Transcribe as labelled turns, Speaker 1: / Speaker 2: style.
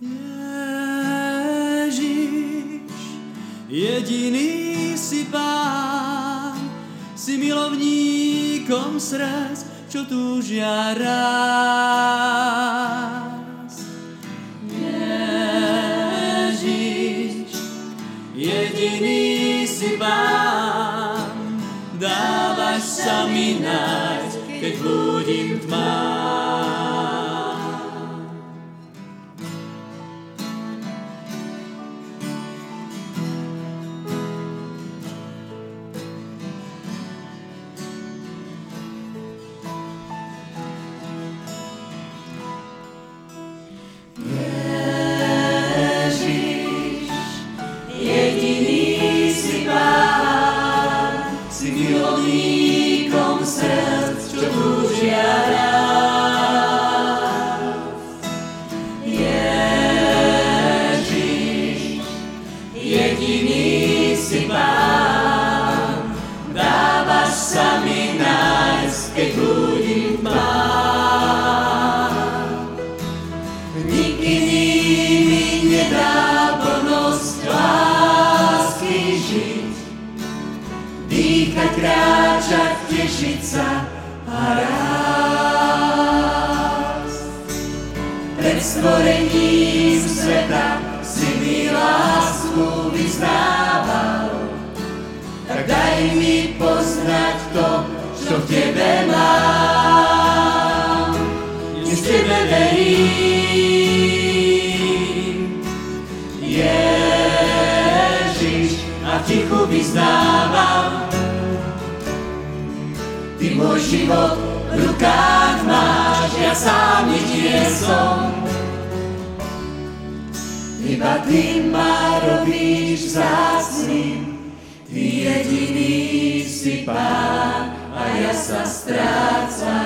Speaker 1: Ježiš, jediný si Pán, si milovníkom srdc, čo túžia rásť. Ježiš, jediný si Pán, dávaš sa mi nájsť, keď blúdim v tmách.
Speaker 2: Kráčať, tešiť sa a rásť. Pred stvorením sveta si mi lásku vyznával, tak daj mi poznať to, čo v tebe mám. Dnes v tebe verím, Ježiš, a v tichu vyznávam, Ty môj život v rukách máš, ja sám nič nie som. Iba Ty ma robíš vzácnym, Ty jediný si Pán a ja sa strácam.